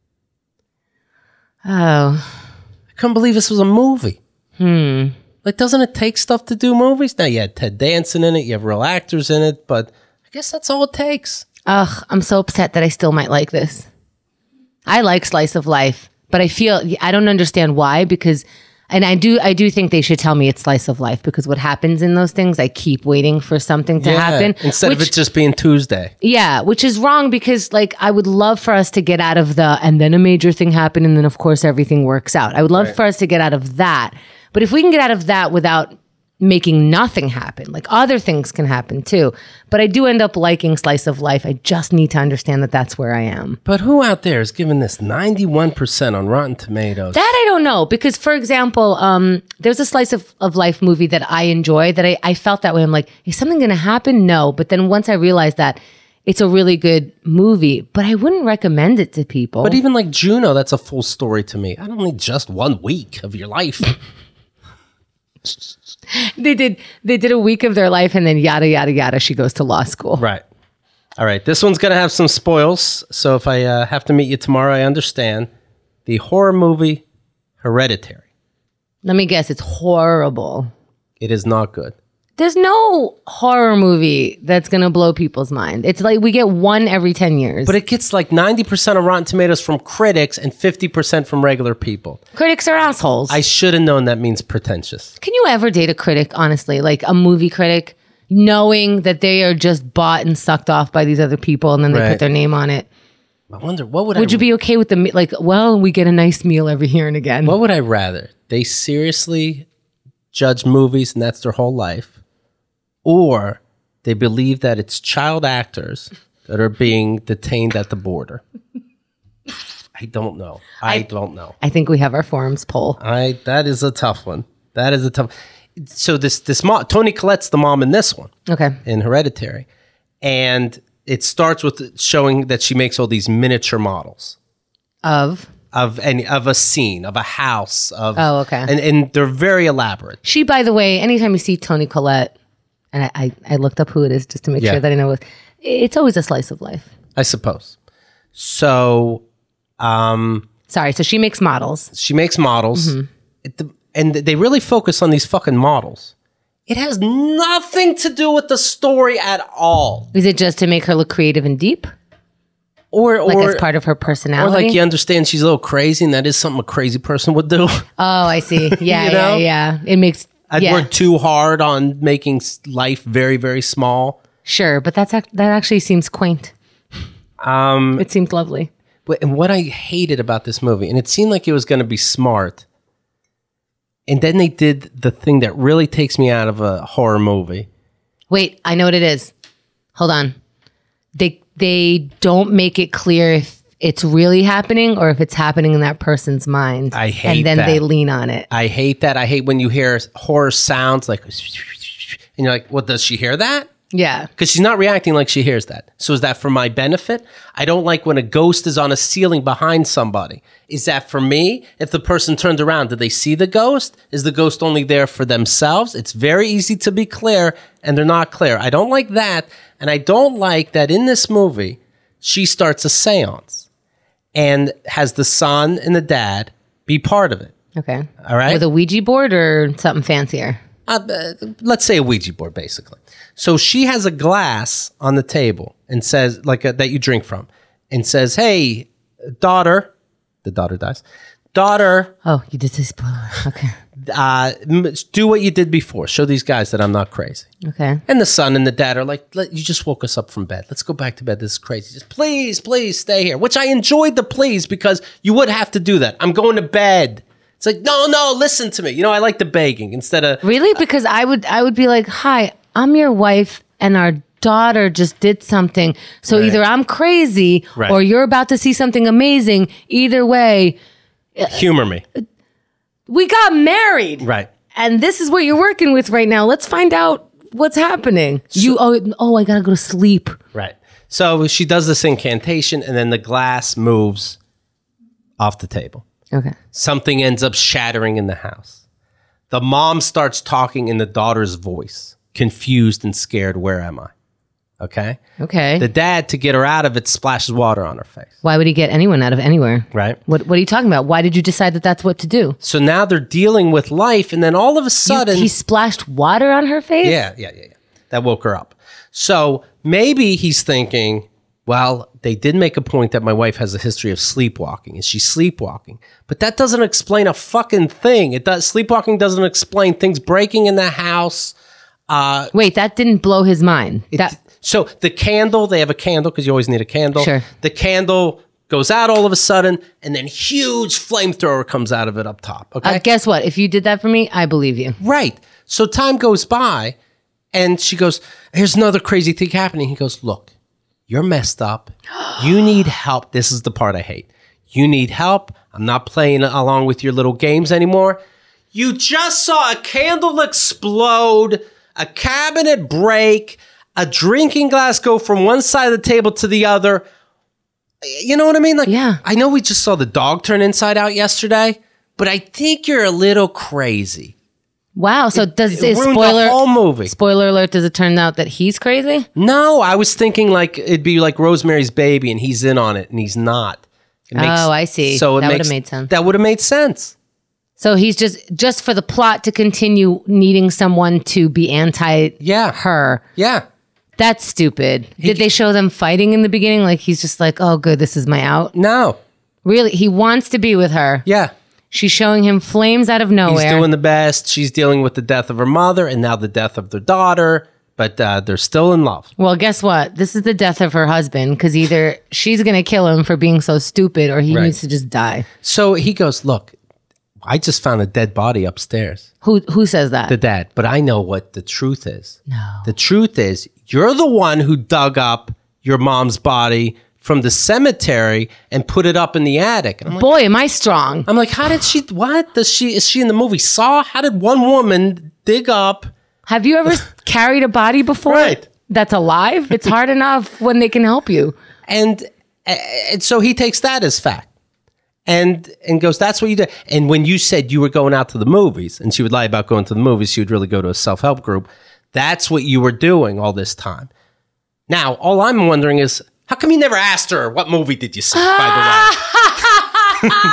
Oh. I couldn't believe this was a movie. Like, doesn't it take stuff to do movies? Now, you had Ted Danson in it, you have real actors in it, but I guess that's all it takes. Ugh, I'm so upset that I still might like this. I like Slice of Life, but I don't understand why, because, and I do think they should tell me it's Slice of Life, because what happens in those things, I keep waiting for something to happen. Instead of it just being Tuesday. Yeah, which is wrong, because like I would love for us to get out of and then a major thing happened and then of course everything works out. I would love for us to get out of that. But if we can get out of that without making nothing happen, like other things can happen too. But I do end up liking Slice of Life. I just need to understand that that's where I am. But who out there is giving this 91% on Rotten Tomatoes? That I don't know, because for example, there's a Slice of Life movie that I enjoy that I felt that way. I'm like, is something going to happen? No. But then once I realized that it's a really good movie, but I wouldn't recommend it to people. But even like Juno, that's a full story to me. I don't need just 1 week of your life. They did a week of their life and then yada, yada, yada. She goes to law school. Right. All right. This one's going to have some spoils. So if I have to meet you tomorrow, I understand. The horror movie Hereditary. Let me guess. It's horrible. It is not good. There's no horror movie that's going to blow people's mind. It's like we get one every 10 years. But it gets like 90% of Rotten Tomatoes from critics and 50% from regular people. Critics are assholes. I should have known that means pretentious. Can you ever date a critic, honestly? Like a movie critic, knowing that they are just bought and sucked off by these other people and then they put their name on it? I wonder, what would Would you be okay with we get a nice meal every here and again? What would I rather? They seriously judge movies and that's their whole life? Or they believe that it's child actors that are being detained at the border. I don't know. I don't know. I think we have our forums poll. That is a tough one. That is a tough. So this mom, Toni Collette's the mom in this one. Okay. In Hereditary, and it starts with showing that she makes all these miniature models of a scene, of a house. Oh, okay. And they're very elaborate. She, by the way, anytime you see Toni Collette. And I looked up who it is just to make sure that I know it's always a Slice of Life. I suppose. So, sorry. So she makes models. She makes models, and they really focus on these fucking models. It has nothing to do with the story at all. Is it just to make her look creative and deep? Or as part of her personality? Or like you understand she's a little crazy, and that is something a crazy person would do. Oh, I see. Yeah, You know? yeah. It makes... I'd work too hard on making life very, very small. Sure, but that actually seems quaint. It seems lovely. And what I hated about this movie, and it seemed like it was going to be smart, and then they did the thing that really takes me out of a horror movie. Wait, I know what it is. Hold on. They don't make it clear if it's really happening or if it's happening in that person's mind. I hate and then that. they lean on it. I hate that. I hate when you hear horror sounds like, and you're like, well, does she hear that? Yeah. Because she's not reacting like she hears that. So is that for my benefit? I don't like when a ghost is on a ceiling behind somebody. Is that for me? If the person turned around, did they see the ghost? Is the ghost only there for themselves? It's very easy to be clear, and they're not clear. I don't like that. And I don't like that in this movie, she starts a seance and has the son and the dad be part of it. Okay. All right. With a Ouija board or something fancier? Let's say a Ouija board, basically. So she has a glass on the table and says, that you drink from, and says, "Hey, daughter," the daughter dies. "Daughter, Oh, you did say spoiler. Okay. do what you did before. Show these guys that I'm not crazy." Okay. And the son and the dad are like, "You just woke us up from bed. Let's go back to bed. This is crazy. Just please stay here." Which I enjoyed the please, because you would have to do that. I'm going to bed. It's like, no, listen to me. I like the begging instead of Really? Because I would be like, "Hi, I'm your wife and our daughter just did something. So Right. either I'm crazy Right. or you're about to see something amazing. Either way, Humor me. we got married. Right. And this is what you're working with right now. Let's find out what's happening. I gotta go to sleep. Right. So she does this incantation, and then the glass moves off the table. Okay. Something ends up shattering in the house. The mom starts talking in the daughter's voice, confused and scared. Where am I? Okay. Okay. The dad, to get her out of it, splashes water on her face. Why would he get anyone out of anywhere? Right. What are you talking about? Why did you decide that that's what to do? So now they're dealing with life, and then all of a sudden, He splashed water on her face? Yeah. That woke her up. So maybe he's thinking, well, they did make a point that my wife has a history of sleepwalking. Is she sleepwalking? But that doesn't explain a fucking thing. Sleepwalking doesn't explain things breaking in the house. Wait, that didn't blow his mind. So the candle, they have a candle because you always need a candle. Sure. The candle goes out all of a sudden, and then huge flamethrower comes out of it up top. Okay. Guess what? If you did that for me, I believe you. Right. So time goes by, and she goes, here's another crazy thing happening. He goes, look, you're messed up. You need help. This is the part I hate. You need help. I'm not playing along with your little games anymore. You just saw a candle explode, a cabinet break, a drinking glass go from one side of the table to the other. You know what I mean? Like, Yeah. I know we just saw the dog turn inside out yesterday, but I think you're a little crazy. Wow. So does It ruined spoiler the whole movie. spoiler alert? Does it turn out that he's crazy? No, I was thinking like it'd be like Rosemary's Baby, and he's in on it, and he's not. It Oh, I see. So That would've made sense. That would have made sense. So he's just for the plot to continue needing someone to be anti her. Yeah. That's stupid. Did they show them fighting in the beginning? Like he's just like, oh, good, this is my out. No. Really, he wants to be with her. Yeah. She's showing him flames out of nowhere. He's doing the best. She's dealing with the death of her mother and now the death of their daughter, but they're still in love. Well, guess what? This is the death of her husband because either she's going to kill him for being so stupid or he Right. needs to just die. So he goes, look, I just found a dead body upstairs. Who says that? The dad, but I know what the truth is. No. The truth is you're the one who dug up your mom's body from the cemetery and put it up in the attic. And Boy, am I strong. I'm like, how did she, what? Is she in the movie Saw? How did one woman dig up? Have you ever carried a body before? Right. That's alive? It's hard enough when they can help you. And so he takes that as fact and goes, that's what you did. And when you said you were going out to the movies, and she would lie about going to the movies, she would really go to a self-help group. That's what you were doing all this time. Now, all I'm wondering is, how come you never asked her, what movie did you see, by the way?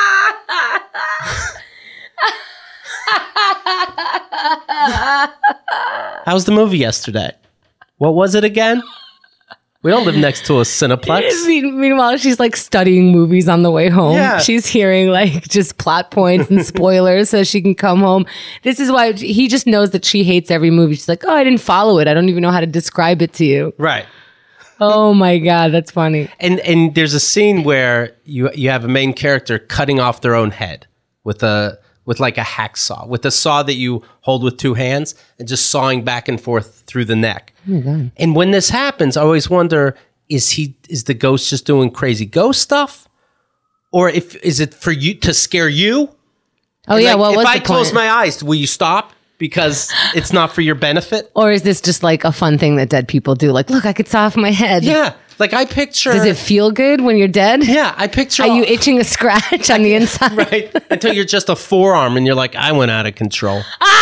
How was the movie yesterday? What was it again? We don't live next to a Cineplex. Meanwhile, she's like studying movies on the way home. Yeah. She's hearing like just plot points and spoilers so she can come home. This is why he just knows that she hates every movie. She's like, oh, I didn't follow it. I don't even know how to describe it to you. Right. Oh my God, that's funny. And there's a scene where you have a main character cutting off their own head with like a hacksaw, with a saw that you hold with two hands and just sawing back and forth through the neck. Oh my God. And when this happens, I always wonder, is the ghost just doing crazy ghost stuff? Or is it for you to scare you? Oh yeah, well, if what's I the close point? my eyes, will you stop? Because it's not for your benefit? Or is this just like a fun thing that dead people do? Like, look, I could saw off my head. Yeah. Like I picture... Does it feel good when you're dead? Yeah, I picture... Are you itching a scratch on the inside? Right. Until you're just a forearm and you're like, I went out of control.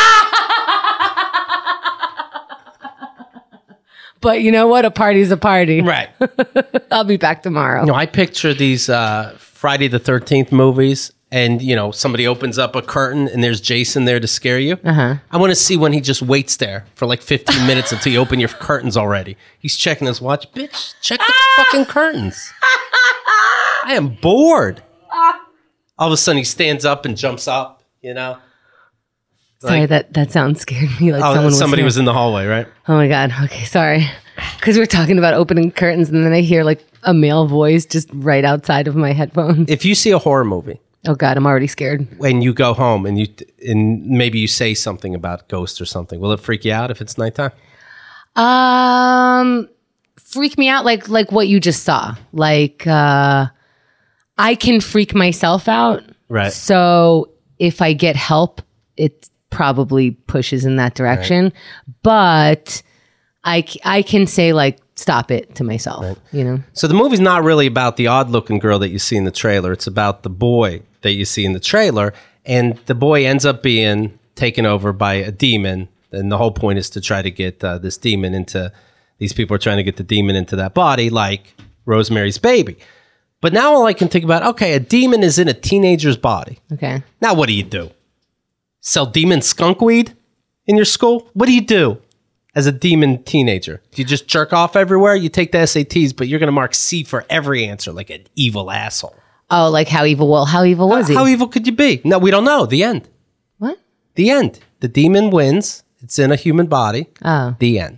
But you know what? A party's a party. Right. I'll be back tomorrow. No, I picture these Friday the 13th movies and, somebody opens up a curtain and there's Jason there to scare you. Uh-huh. I want to see when he just waits there for like 15 minutes until you open your curtains already. He's checking his watch. Bitch, check the fucking curtains. I am bored. All of a sudden he stands up and jumps up, Sorry, that sound scared me. Like somebody here. was in the hallway, right? Oh my God. Okay, sorry. Because we're talking about opening curtains and then I hear like a male voice just right outside of my headphones. If you see a horror movie, Oh God, I'm already scared. when you go home and maybe you say something about ghosts or something, will it freak you out if it's nighttime? Freak me out like what you just saw. Like I can freak myself out. Right. So if I get help, it probably pushes in that direction. Right. But I can say like, stop it to myself, right. You know? So the movie's not really about the odd looking girl that you see in the trailer. It's about the boy that you see in the trailer. And the boy ends up being taken over by a demon. And the whole point is to try to get this demon into, these people are trying to get the demon into that body like Rosemary's Baby. But now all I can think about, okay, a demon is in a teenager's body. Okay. Now what do? Sell demon skunk weed in your school? What do you do as a demon teenager? Do you just jerk off everywhere? You take the SATs, but you're going to mark C for every answer like an evil asshole. Oh, like how evil? Well, how evil was he? How evil could you be? No, we don't know. The end. What? The end. The demon wins. It's in a human body. Oh. The end.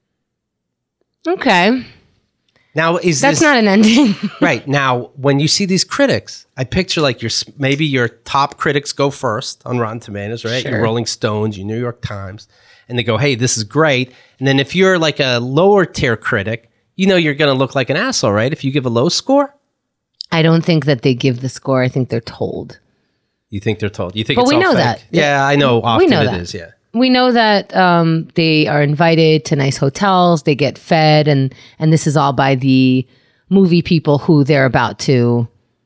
Okay. Now, that's not an ending. Right. Now, when you see these critics, I picture like maybe your top critics go first on Rotten Tomatoes, right? Sure. Your Rolling Stones, your New York Times, and they go, hey, this is great. And then if you're like a lower tier critic, you know you're going to look like an asshole, right? If you give a low score? I don't think that they give the score. I think they're told. You think they're told? You think but it's we all know fake? that. Yeah, I know often we know it that. is, yeah. We know that they are invited to nice hotels, they get fed, and this is all by the movie people who they're about to,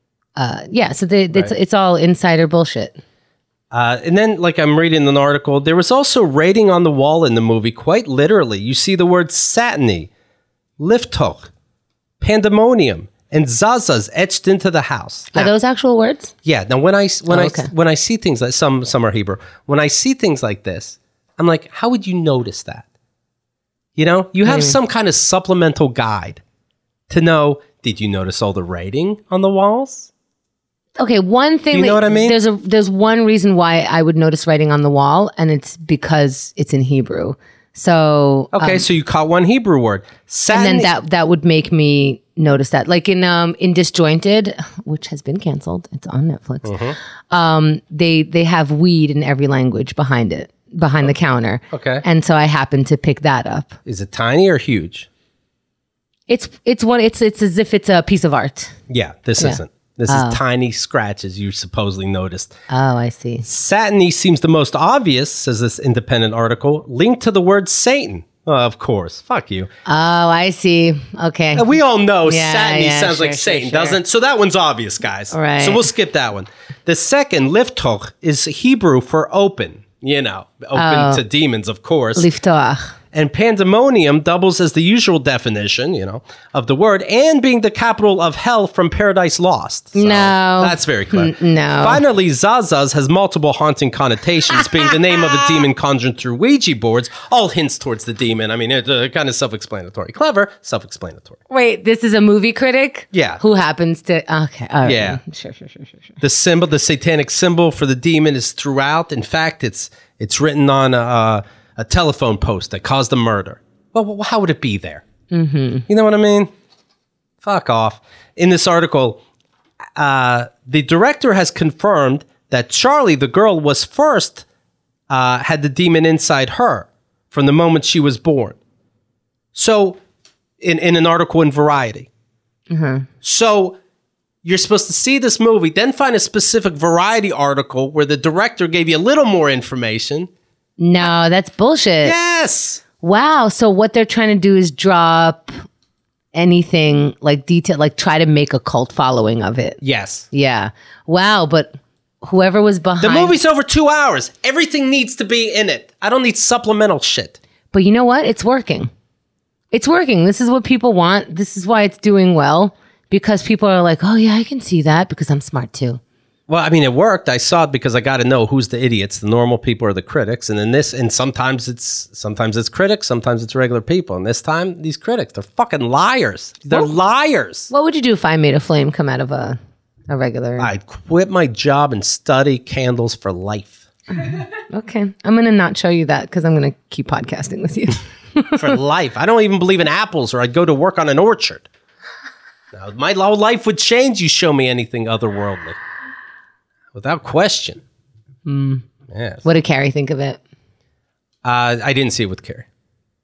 so it's all insider bullshit. And then, like I'm reading an article, there was also writing on the wall in the movie, quite literally. You see the words satiny, liftoch, pandemonium, and zazas etched into the house. Now, are those actual words? Yeah. Now, when I see things like some are Hebrew, when I see things like this, I'm like, how would you notice that? You know, you have some kind of supplemental guide to know. Did you notice all the writing on the walls? Okay, one thing. Do you know what I mean? There's one reason why I would notice writing on the wall, and it's because it's in Hebrew. So okay, so you caught one Hebrew word, and then that would make me notice that, like in Disjointed, which has been canceled. It's on Netflix. Mm-hmm. They have weed in every language behind the counter. Okay, and so I happened to pick that up. Is it tiny or huge? It's as if it's a piece of art. Yeah, this isn't. This is tiny scratches you supposedly noticed. Oh, I see. Satiny seems the most obvious, says this independent article, linked to the word Satan. Oh, of course. Fuck you. Oh, I see. Okay. We all know Satiny sounds like Satan, doesn't? So that one's obvious, guys. Right. So we'll skip that one. The second, liftoch, is Hebrew for open. You know, open to demons, of course. Liftoach. And pandemonium doubles as the usual definition, you know, of the word, and being the capital of hell from Paradise Lost. So no. That's very clever. No. Finally, Zazaz has multiple haunting connotations, being the name of a demon conjured through Ouija boards. All hints towards the demon. I mean, it's kind of self-explanatory. Clever, self-explanatory. Wait, this is a movie critic? Yeah. Who happens to... Okay. All right. Yeah. Sure. The symbol, the satanic symbol for the demon is throughout. In fact, it's written on a telephone post that caused a murder. Well, how would it be there? Mm-hmm. You know what I mean? Fuck off. In this article, the director has confirmed that Charlie, the girl, was first had the demon inside her from the moment she was born. So, in an article in Variety. Mm-hmm. So, you're supposed to see this movie, then find a specific Variety article where the director gave you a little more information. No, that's bullshit. Yes. Wow. So what they're trying to do is drop anything like detail, like try to make a cult following of it. Yes. Yeah. Wow. But whoever was behind... The movie's over 2 hours. Everything needs to be in it. I don't need supplemental shit. But you know what? It's working. It's working. This is what people want. This is why it's doing well. Because people are like, oh yeah, I can see that because I'm smart too. Well, I mean, it worked. I saw it because I got to know who's the idiots. The normal people are the critics, and sometimes it's critics, sometimes it's regular people. And this time, these critics, they're fucking liars. They're liars. What would you do if I made a flame come out of a regular? I'd quit my job and study candles for life. Okay, I'm gonna not show you that because I'm gonna keep podcasting with you for life. I don't even believe in apples, or I'd go to work on an orchard. Now, my whole life would change. You show me anything otherworldly. Without question. Mm. Yes. What did Carrie think of it? I didn't see it with Carrie.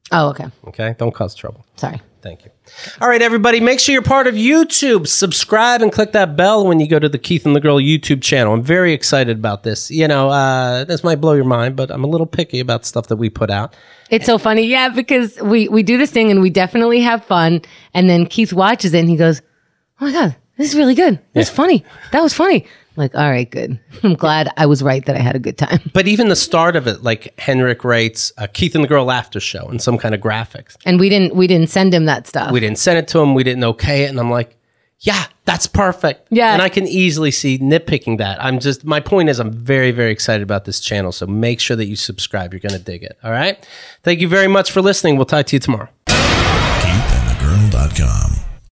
Oh, okay. Okay? Don't cause trouble. Sorry. Thank you. All right, everybody, make sure you're part of YouTube. Subscribe and click that bell when you go to the Keith and the Girl YouTube channel. I'm very excited about this. You know, this might blow your mind, but I'm a little picky about stuff that we put out. It's so funny. Yeah, because we do this thing and we definitely have fun. And then Keith watches it and he goes, oh my God, this is really good. That's funny. That was funny. I'm like, all right, good. I'm glad I was right that I had a good time. But even the start of it, like Henrik writes Keith and the Girl After Show and some kind of graphics. And we didn't send him that stuff. We didn't send it to him. We didn't okay it. And I'm like, yeah, that's perfect. Yeah. And I can easily see nitpicking that. My point is I'm very, very excited about this channel. So make sure that you subscribe. You're going to dig it. All right. Thank you very much for listening. We'll talk to you tomorrow. KeithAndTheGirl.com